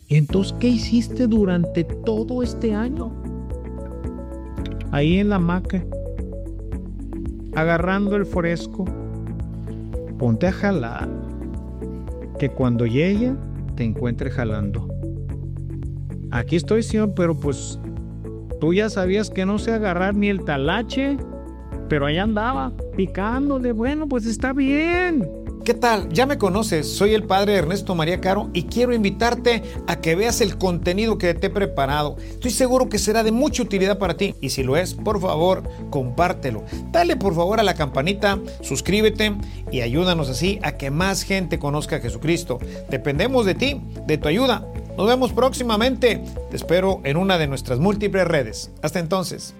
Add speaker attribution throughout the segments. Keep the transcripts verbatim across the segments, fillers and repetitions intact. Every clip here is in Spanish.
Speaker 1: Entonces, ¿qué hiciste durante todo este año? Ahí en la hamaca, agarrando el fresco, ponte a jalar, que cuando llegue te encuentre jalando. Aquí estoy, señor, pero pues tú ya sabías que no sé agarrar ni el talache, pero ahí andaba picándole. Bueno, pues está bien.
Speaker 2: ¿Qué tal? Ya me conoces, soy el padre Ernesto María Caro y quiero invitarte a que veas el contenido que te he preparado. Estoy seguro que será de mucha utilidad para ti y si lo es, por favor, compártelo. Dale por favor a la campanita, suscríbete y ayúdanos así a que más gente conozca a Jesucristo. Dependemos de ti, de tu ayuda. Nos vemos próximamente. Te espero en una de nuestras múltiples redes. Hasta entonces.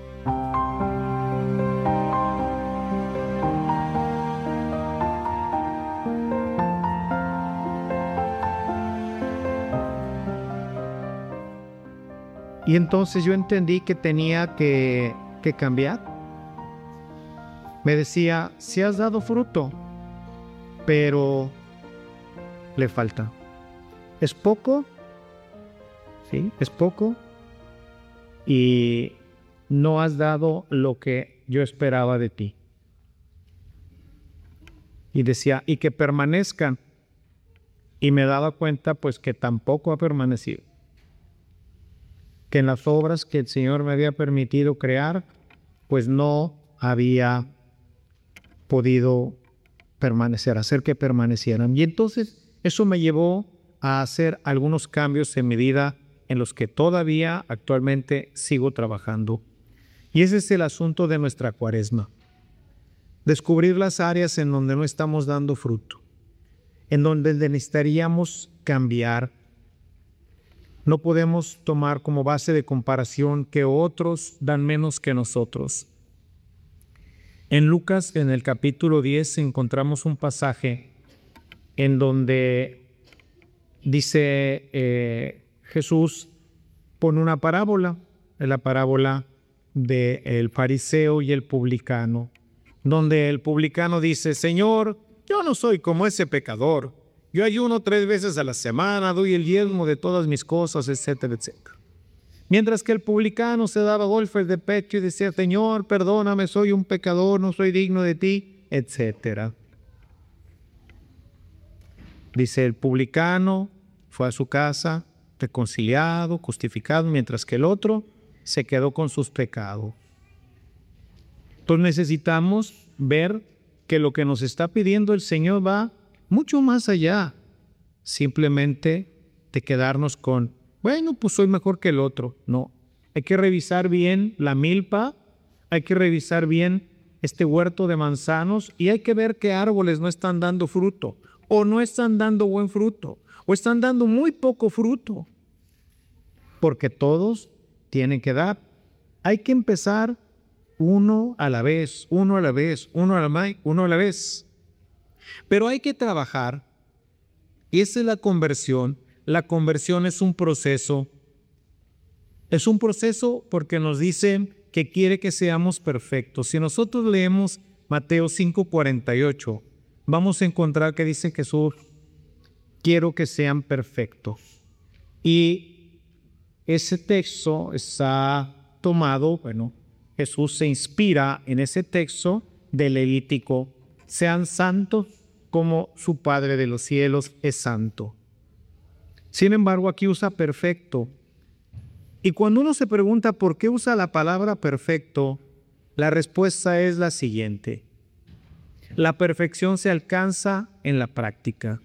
Speaker 1: Y entonces yo entendí que tenía que, que cambiar. Me decía, sí has dado fruto, pero le falta. ¿Es poco? Sí, es poco. Y no has dado lo que yo esperaba de ti. Y decía, y que permanezcan. Y me daba cuenta pues que tampoco ha permanecido. Que en las obras que el Señor me había permitido crear, pues no había podido permanecer, hacer que permanecieran. Y entonces eso me llevó a hacer algunos cambios en mi vida en los que todavía actualmente sigo trabajando. Y ese es el asunto de nuestra cuaresma. Descubrir las áreas en donde no estamos dando fruto, en donde necesitaríamos cambiar. No podemos tomar como base de comparación que otros dan menos que nosotros. En Lucas, en el capítulo diez, encontramos un pasaje en donde dice eh, Jesús pone una parábola, la parábola del fariseo y el publicano, donde el publicano dice, Señor, yo no soy como ese pecador. Yo ayuno tres veces a la semana, doy el diezmo de todas mis cosas, etcétera, etcétera. Mientras que el publicano se daba golpes de pecho y decía, Señor, perdóname, soy un pecador, no soy digno de ti, etcétera. Dice, el publicano fue a su casa reconciliado, justificado, mientras que el otro se quedó con sus pecados. Entonces necesitamos ver que lo que nos está pidiendo el Señor va mucho más allá simplemente de quedarnos con, bueno, pues soy mejor que el otro. No, hay que revisar bien la milpa, hay que revisar bien este huerto de manzanos y hay que ver qué árboles no están dando fruto o no están dando buen fruto o están dando muy poco fruto, porque todos tienen que dar. Hay que empezar uno a la vez, uno a la vez, uno a la vez, uno a la vez. Pero hay que trabajar, y esa es la conversión. La conversión es un proceso. Es un proceso porque nos dicen que quiere que seamos perfectos. Si nosotros leemos Mateo cinco cuarenta y ocho, vamos a encontrar que dice Jesús, quiero que sean perfectos. Y ese texto está tomado, bueno, Jesús se inspira en ese texto del Levítico, sean santos como su Padre de los cielos es santo. Sin embargo, aquí usa perfecto. Y cuando uno se pregunta por qué usa la palabra perfecto, la respuesta es la siguiente. La perfección se alcanza en la práctica.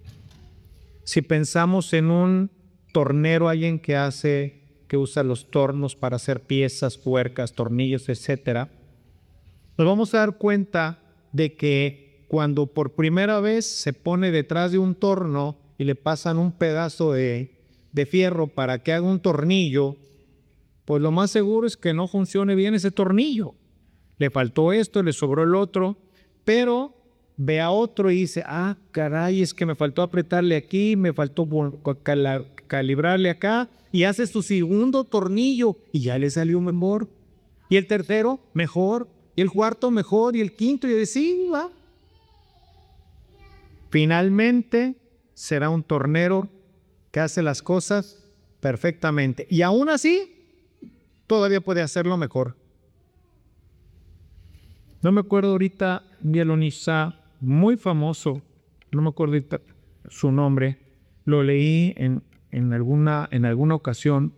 Speaker 1: Si pensamos en un tornero, alguien que hace, que usa los tornos para hacer piezas, tuercas, tornillos, etcétera, nos vamos a dar cuenta de que cuando por primera vez se pone detrás de un torno y le pasan un pedazo de, de fierro para que haga un tornillo, pues lo más seguro es que no funcione bien ese tornillo. Le faltó esto, le sobró el otro, pero ve a otro y dice, ah, caray, es que me faltó apretarle aquí, me faltó cal- calibrarle acá, y hace su segundo tornillo y ya le salió mejor. Y el tercero, mejor. Y el cuarto, mejor. Y el quinto, y así va. Finalmente será un tornero que hace las cosas perfectamente. Y aún así, todavía puede hacerlo mejor. No me acuerdo ahorita, un violonista muy famoso, no me acuerdo ahorita su nombre, lo leí en, en, alguna, en alguna ocasión.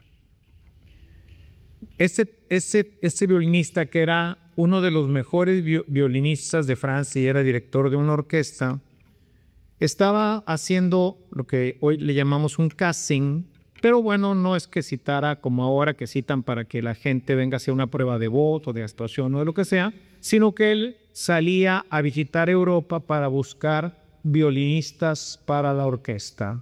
Speaker 1: Ese, ese, ese violinista, que era uno de los mejores violinistas de Francia y era director de una orquesta, estaba haciendo lo que hoy le llamamos un casting, pero bueno, no es que citara como ahora que citan para que la gente venga a hacer una prueba de voz o de actuación o de lo que sea, sino que él salía a visitar Europa para buscar violinistas para la orquesta.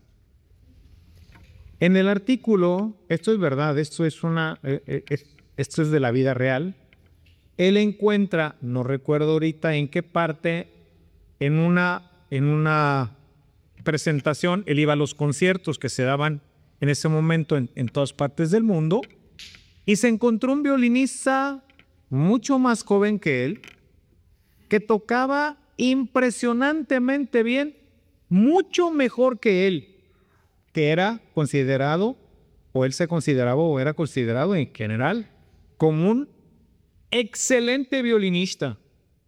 Speaker 1: En el artículo, esto es verdad, esto es, una, eh, eh, esto es de la vida real, él encuentra, no recuerdo ahorita en qué parte, en una, en una presentación, él iba a los conciertos que se daban en ese momento en, en todas partes del mundo, y se encontró un violinista mucho más joven que él, que tocaba impresionantemente bien, mucho mejor que él, que era considerado, o él se consideraba, o era considerado en general, como un excelente violinista.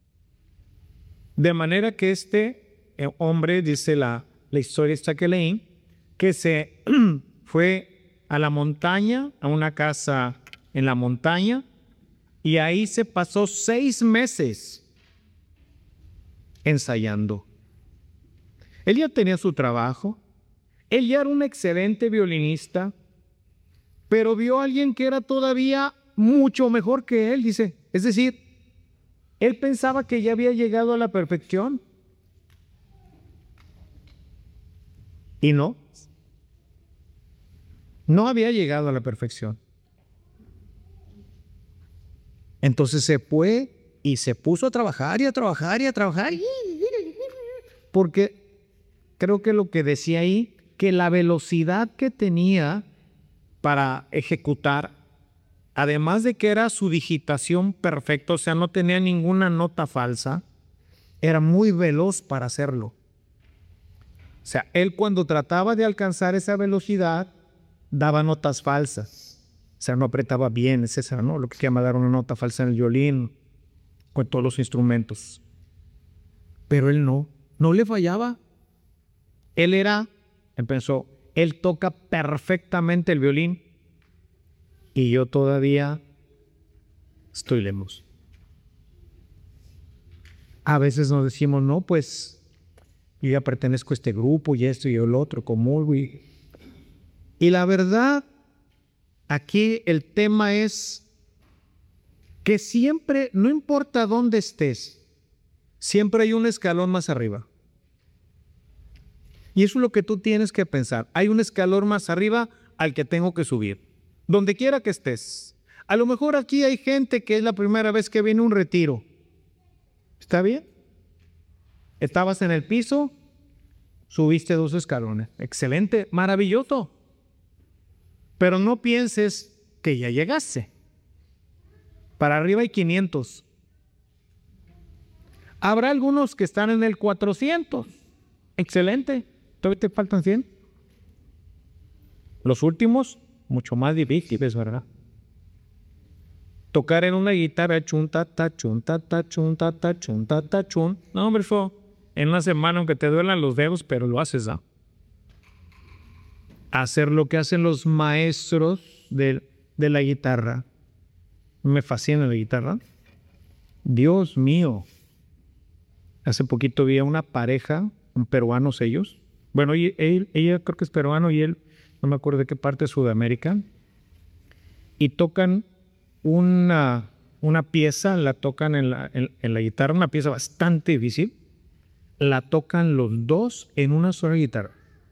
Speaker 1: De manera que este hombre, dice la, la historia esta que leí, que se fue a la montaña, a una casa en la montaña, y ahí se pasó seis meses ensayando. Él ya tenía su trabajo, él ya era un excelente violinista, pero vio a alguien que era todavía mucho mejor que él, dice. Es decir, él pensaba que ya había llegado a la perfección. Y no. No había llegado a la perfección. Entonces se fue y se puso a trabajar y a trabajar y a trabajar. Porque creo que lo que decía ahí, que la velocidad que tenía para ejecutar, además de que era su digitación perfecta, o sea, no tenía ninguna nota falsa, era muy veloz para hacerlo. O sea, él cuando trataba de alcanzar esa velocidad, daba notas falsas. O sea, no apretaba bien, es esa, ¿no? Lo que llama dar una nota falsa en el violín, con todos los instrumentos. Pero él no, no le fallaba. Él era, él pensó, él toca perfectamente el violín y yo todavía estoy lejos. A veces nos decimos, no, pues yo ya pertenezco a este grupo y esto y el otro, como y, y la verdad, aquí el tema es que siempre, no importa dónde estés, siempre hay un escalón más arriba. Y eso es lo que tú tienes que pensar. Hay un escalón más arriba al que tengo que subir. Donde quiera que estés. A lo mejor aquí hay gente que es la primera vez que viene a un retiro. ¿Está bien? Estabas en el piso, subiste dos escalones. Excelente, maravilloso. Pero no pienses que ya llegaste. Para arriba hay quinientos. Habrá algunos que están en el cuatrocientos. Excelente. ¿Todavía te faltan cien? Los últimos, mucho más difíciles, ¿verdad? Tocar en una guitarra, chun, ta, ta, chun, ta, ta, chun, ta, ta, chun, ta, ta, chun. No, hombre, fue en una semana, aunque te duelan los dedos, pero lo haces, ¿no? Hacer lo que hacen los maestros de, de la guitarra. Me fascina la guitarra. Dios mío. Hace poquito vi a una pareja, un peruanos ellos. Bueno, él, ella creo que es peruano y él, no me acuerdo de qué parte de Sudamérica. Y tocan una, una pieza, la tocan en la, en, en la guitarra, una pieza bastante difícil. La tocan los dos en una sola guitarra.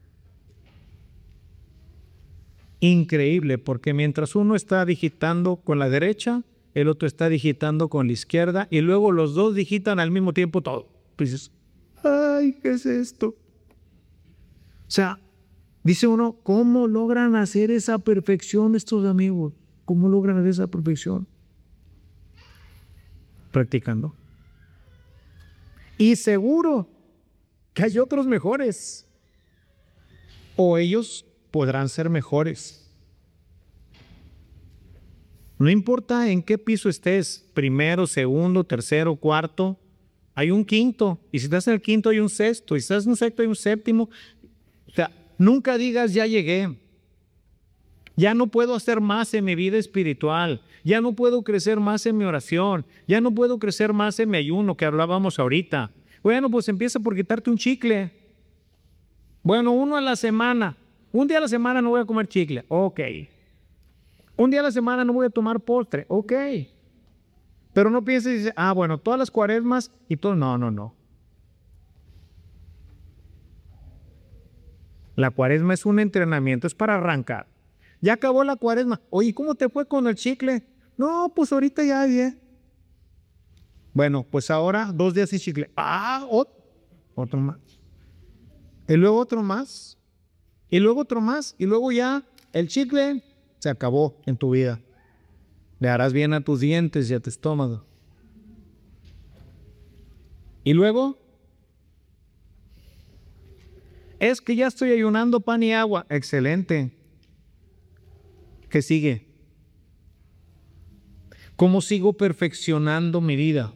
Speaker 1: Increíble, porque mientras uno está digitando con la derecha, el otro está digitando con la izquierda y luego los dos digitan al mismo tiempo todo. Pues dices, ay, ¿qué es esto? O sea, dice uno, ¿cómo logran hacer esa perfección estos amigos? ¿Cómo logran hacer esa perfección? Practicando. Y seguro que hay otros mejores. o ellos podrán ser mejores. No importa en qué piso estés, primero, segundo, tercero, cuarto, hay un quinto. Y si estás en el quinto hay un sexto. Y si estás en un sexto hay un séptimo. O sea, nunca digas ya llegué. Ya no puedo hacer más en mi vida espiritual. Ya no puedo crecer más en mi oración. Ya no puedo crecer más en mi ayuno que hablábamos ahorita. Bueno, pues empieza por quitarte un chicle. Bueno, uno a la semana. Un día a la semana no voy a comer chicle. Ok. Un día a la semana no voy a tomar postre. Ok. Pero no pienses y dices, ah, bueno, todas las cuaresmas y todo. No, no, no. La cuaresma es un entrenamiento, es para arrancar. Ya acabó la cuaresma. Oye, ¿cómo te fue con el chicle? No, pues ahorita ya bien. Bueno, pues ahora dos días sin chicle. Ah, otro, otro más. Y luego otro más. Y luego otro más. Y luego ya el chicle se acabó en tu vida. Le harás bien a tus dientes y a tu estómago. Y luego, es que ya estoy ayunando pan y agua. Excelente. ¿Qué sigue? ¿Cómo sigo perfeccionando mi vida?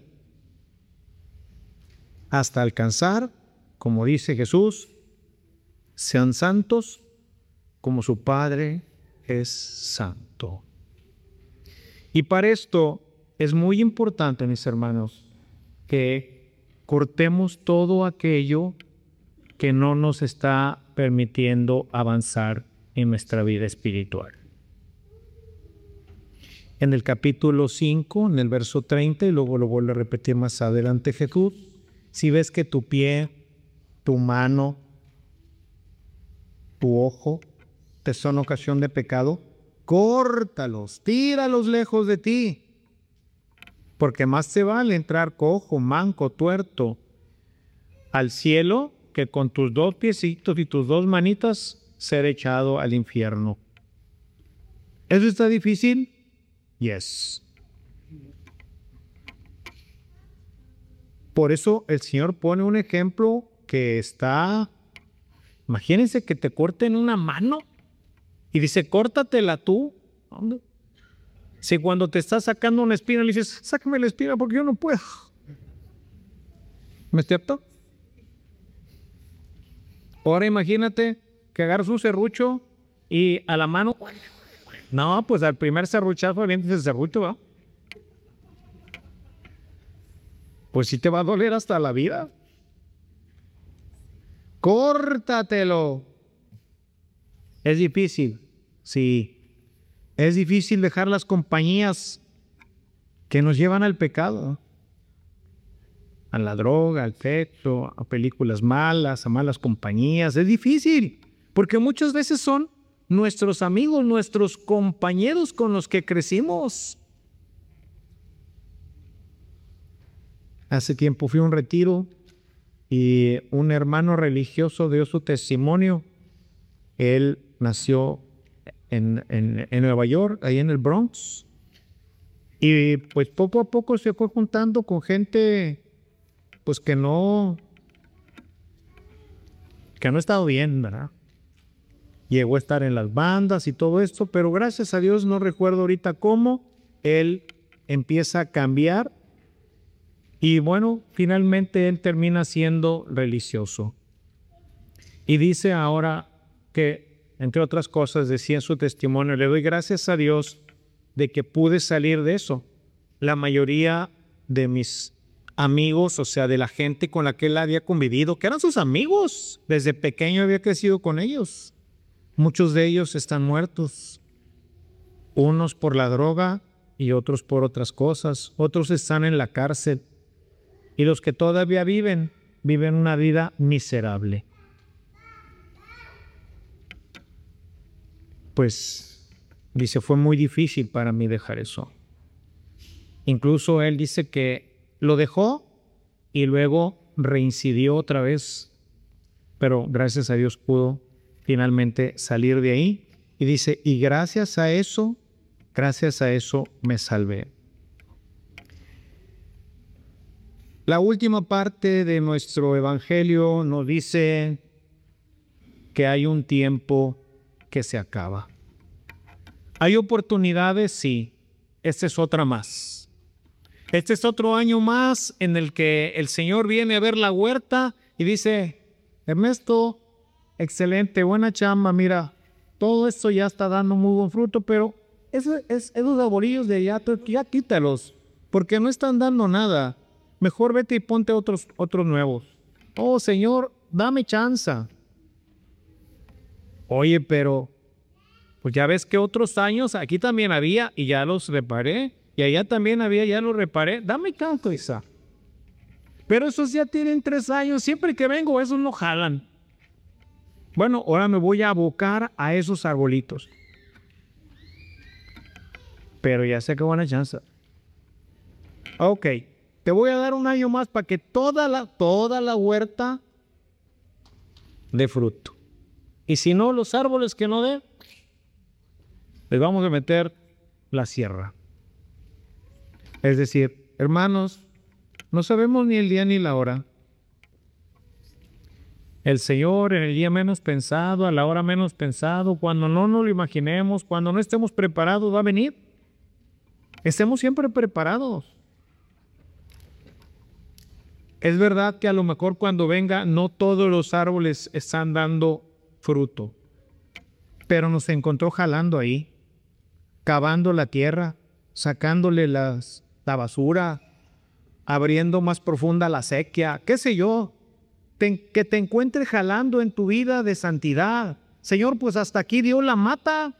Speaker 1: Hasta alcanzar, como dice Jesús, sean santos como su Padre es santo. Y para esto es muy importante, mis hermanos, que cortemos todo aquello que no nos está permitiendo avanzar en nuestra vida espiritual. En el capítulo cinco, en el verso treinta, y luego lo vuelvo a repetir más adelante Jesús, si ves que tu pie, tu mano, tu ojo te son ocasión de pecado, córtalos, tíralos lejos de ti, porque más te vale entrar cojo, manco, tuerto al cielo que con tus dos piecitos y tus dos manitas ser echado al infierno. ¿Eso está difícil? Yes. Por eso el Señor pone un ejemplo que está, imagínense que te corten una mano y dice, córtatela tú. ¿Dónde? Si cuando te está sacando una espina le dices, sácame la espina porque yo no puedo. ¿Me cierto? Ahora imagínate que agarras un serrucho y a la mano, no, pues al primer serruchazo avientes el serrucho, ¿no? Pues sí te va a doler hasta la vida. Córtatelo. Es difícil, sí. Es difícil dejar las compañías que nos llevan al pecado, a la droga, al sexo, a películas malas, a malas compañías. Es difícil, porque muchas veces son nuestros amigos, nuestros compañeros con los que crecimos. Hace tiempo fui a un retiro y un hermano religioso dio su testimonio. Él nació en, en, en Nueva York, ahí en el Bronx. Y pues poco a poco se fue juntando con gente pues que no, que no ha estado bien, ¿verdad? Llegó a estar en las bandas y todo esto, pero gracias a Dios, no recuerdo ahorita cómo, él empieza a cambiar y bueno, finalmente él termina siendo religioso. Y dice ahora que, entre otras cosas, decía en su testimonio, le doy gracias a Dios de que pude salir de eso. La mayoría de mis amigos, o sea, de la gente con la que él había convivido, que eran sus amigos, desde pequeño había crecido con ellos. Muchos de ellos están muertos, unos por la droga y otros por otras cosas, otros están en la cárcel y los que todavía viven, viven una vida miserable. Pues, dice, fue muy difícil para mí dejar eso. Incluso él dice que lo dejó y luego reincidió otra vez, pero gracias a Dios pudo finalmente salir de ahí. Y dice, y gracias a eso, gracias a eso me salvé. La última parte de nuestro evangelio nos dice que hay un tiempo que se acaba. ¿Hay oportunidades? Sí. Esta es otra más. Este es otro año más en el que el Señor viene a ver la huerta y dice: Ernesto, excelente, buena chamba, mira, todo esto ya está dando muy buen fruto, pero eso, es, esos arbolillos de allá, ya quítalos, porque no están dando nada. Mejor vete y ponte otros, otros nuevos. Oh, Señor, dame chance. Oye, pero pues ya ves que otros años aquí también había y ya los reparé. Y allá también había, ya los reparé. Dame chance, Isa. Pero esos ya tienen tres años. Siempre que vengo, esos no jalan. Bueno, ahora me voy a abocar a esos arbolitos. Pero ya se acabó la chance. Ok, te voy a dar un año más para que toda la, toda la huerta dé fruto. Y si no, los árboles que no den, les vamos a meter la sierra. Es decir, hermanos, no sabemos ni el día ni la hora. El Señor en el día menos pensado, a la hora menos pensado, cuando no nos lo imaginemos, cuando no estemos preparados, va a venir. Estemos siempre preparados. Es verdad que a lo mejor cuando venga no todos los árboles están dando fruto, pero nos encontró jalando ahí, cavando la tierra, sacándole las, la basura, abriendo más profunda la sequía, qué sé yo, te, que te encuentres jalando en tu vida de santidad. Señor, pues hasta aquí dio la mata.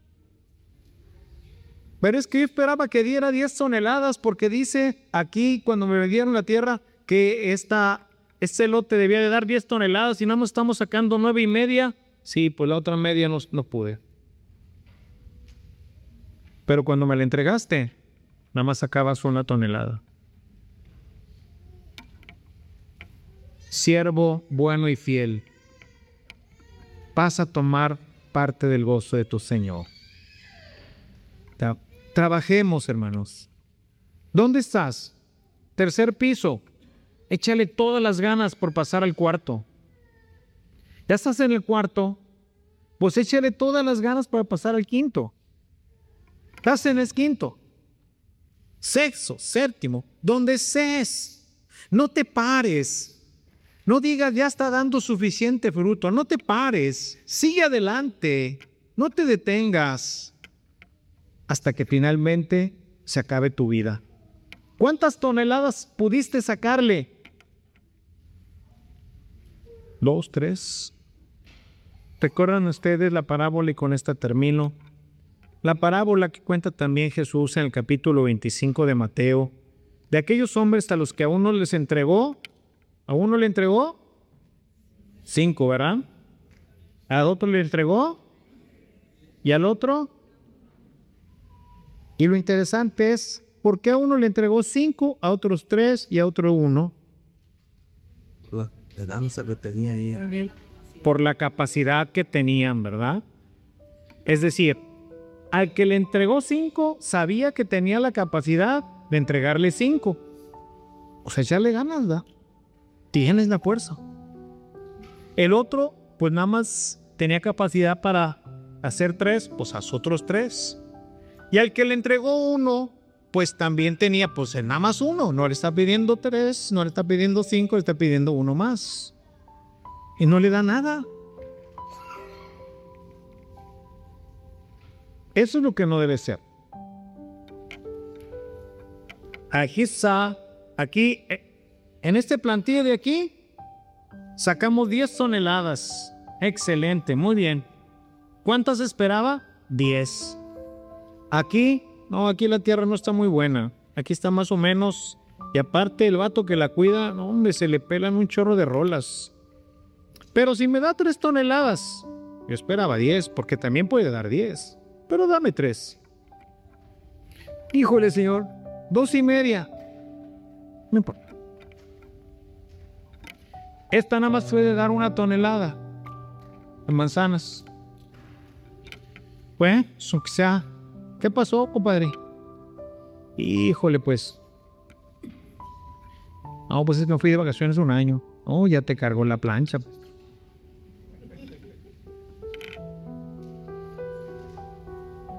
Speaker 1: Pero es que yo esperaba que diera diez toneladas, porque dice aquí cuando me vendieron la tierra que esta, este lote debía de dar diez toneladas y nada más estamos sacando nueve y media. Sí, pues la otra media no, no pude. Pero cuando me la entregaste, nada más sacabas una tonelada. Siervo bueno y fiel, vas a tomar parte del gozo de tu Señor. Tra- Trabajemos, hermanos. ¿Dónde estás? Tercer piso. Échale todas las ganas por pasar al cuarto. Ya estás en el cuarto, pues échale todas las ganas para pasar al quinto. Estás en el quinto, sexto, séptimo, donde estés. No te pares. No digas, ya está dando suficiente fruto. No te pares. Sigue adelante. No te detengas hasta que finalmente se acabe tu vida. ¿Cuántas toneladas pudiste sacarle? Dos, tres. ¿Recuerdan ustedes la parábola? Y con esta termino. La parábola que cuenta también Jesús en el capítulo veinticinco de Mateo, de aquellos hombres a los que a uno les entregó, a uno le entregó cinco, ¿verdad? Al otro le entregó y al otro. Y lo interesante es, ¿por qué a uno le entregó cinco, a otros tres y a otro uno?
Speaker 3: La danza que tenía ahí.
Speaker 1: Por la capacidad que tenían, ¿verdad? Es decir, al que le entregó cinco, sabía que tenía la capacidad de entregarle cinco. O sea, echarle ganas, ¿verdad? Tienes la fuerza. El otro, pues nada más tenía capacidad para hacer tres, pues haz otros tres. Y al que le entregó uno, pues también tenía, pues nada más uno. No le está pidiendo tres, no le está pidiendo cinco, le está pidiendo uno más. Y no le da nada. Eso es lo que no debe ser. Aquí está, aquí, en este plantillo de aquí, sacamos diez toneladas. Excelente, muy bien. ¿Cuántas esperaba? diez. Aquí, no, aquí la tierra no está muy buena. Aquí está más o menos. Y aparte el vato que la cuida, no, hombre, se le pelan un chorro de rolas. Pero si me da tres toneladas, yo esperaba diez, porque también puede dar diez. Pero dame tres. Híjole, Señor, dos y media. No importa. Esta nada más puede dar una tonelada de manzanas. Pues, aunque sea. ¿Qué pasó, compadre? Híjole, pues. No, pues es que me fui de vacaciones un año. Oh, ya te cargó la plancha.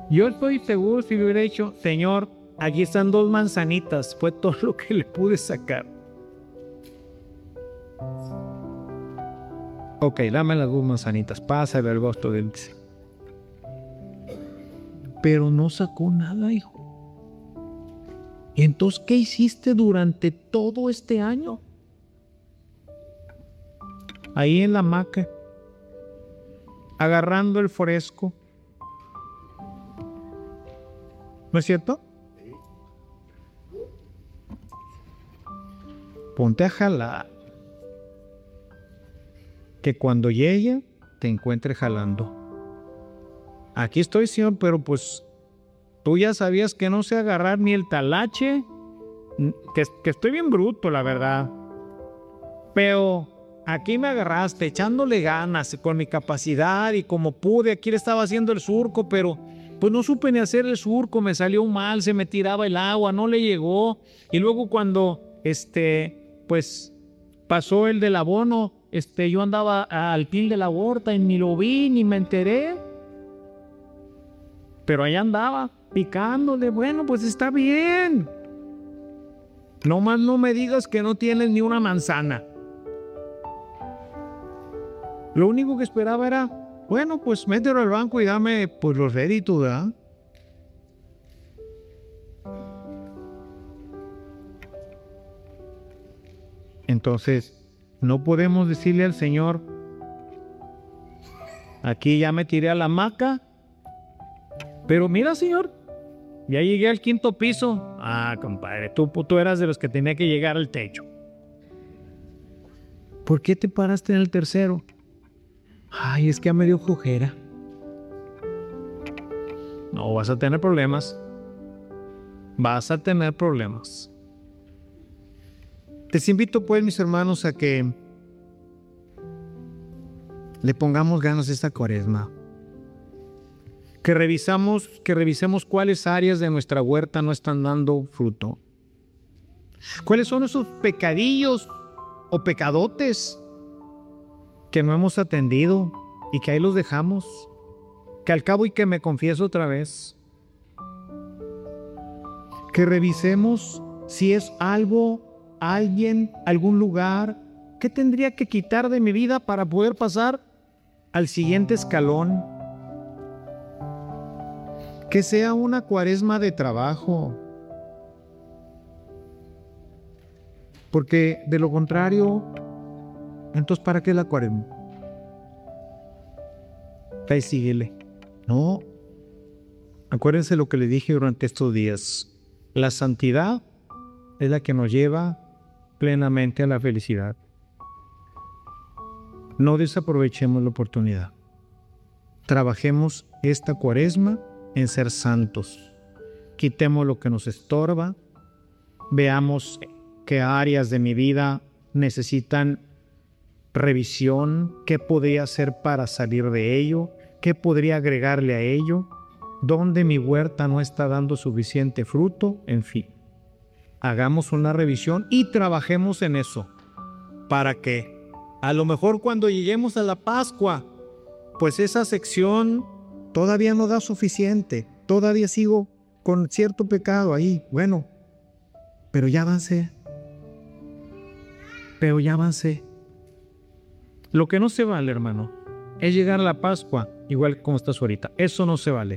Speaker 1: Yo estoy seguro si le hubiera dicho, Señor, aquí están dos manzanitas, fue todo lo que le pude sacar. Ok, dame las dos manzanitas, pásale al gosto del... Pero no sacó nada, hijo. ¿Y entonces qué hiciste durante todo este año? Ahí en la hamaca, agarrando el fresco. ¿No es cierto? Ponte a jalar. Que cuando llegue, te encuentre jalando. Aquí estoy, Señor, pero pues tú ya sabías que no sé agarrar ni el talache, que, que estoy bien bruto, la verdad. Pero aquí me agarraste echándole ganas con mi capacidad y como pude. Aquí le estaba haciendo el surco, pero pues no supe ni hacer el surco, me salió mal, se me tiraba el agua, no le llegó. Y luego cuando, este, pues pasó el del abono, este, yo andaba al pie de la huerta y ni lo vi, ni me enteré. Pero ahí andaba, picándole. Bueno, pues está bien. No más no me digas que no tienes ni una manzana. Lo único que esperaba era, bueno, pues mételo al banco y dame pues los réditos, ¿verdad? Entonces, no podemos decirle al Señor, aquí ya me tiré a la hamaca, pero mira, Señor, ya llegué al quinto piso. Ah, compadre, tú, tú eras de los que tenía que llegar al techo. ¿Por qué te paraste en el tercero? Ay, es que ya me dio flojera. No, vas a tener problemas. Vas a tener problemas. Les invito pues, mis hermanos, a que le pongamos ganas a esta cuaresma. Que revisamos, que revisemos cuáles áreas de nuestra huerta no están dando fruto. ¿Cuáles son esos pecadillos o pecadotes que no hemos atendido y que ahí los dejamos? Que al cabo y que me confieso otra vez. Que revisemos si es algo, alguien, algún lugar que tendría que quitar de mi vida para poder pasar al siguiente escalón. Que sea una cuaresma de trabajo. Porque de lo contrario, entonces ¿para qué la cuaresma? Ahí síguele. No. Acuérdense lo que le dije durante estos días. La santidad es la que nos lleva plenamente a la felicidad. No desaprovechemos la oportunidad. Trabajemos esta cuaresma en ser santos. Quitemos lo que nos estorba. Veamos qué áreas de mi vida necesitan revisión, qué podría hacer para salir de ello, qué podría agregarle a ello, dónde mi huerta no está dando suficiente fruto, en fin. Hagamos una revisión y trabajemos en eso, para que a lo mejor cuando lleguemos a la Pascua, pues esa sección todavía no da suficiente, todavía sigo con cierto pecado ahí, bueno, pero ya avancé, pero ya avancé. Lo que no se vale, hermano, es llegar a la Pascua igual como estás ahorita. Eso no se vale.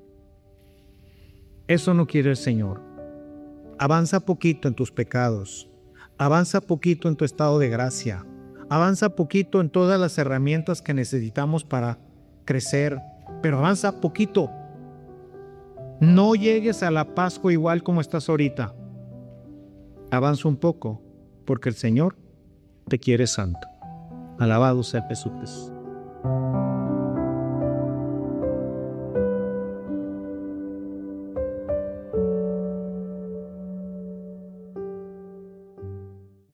Speaker 1: Eso no quiere el Señor. Avanza poquito en tus pecados. Avanza poquito en tu estado de gracia. Avanza poquito en todas las herramientas que necesitamos para crecer. Pero avanza poquito. No llegues a la Pascua igual como estás ahorita. Avanza un poco, porque el Señor te quiere santo. Alabado sea Jesucristo.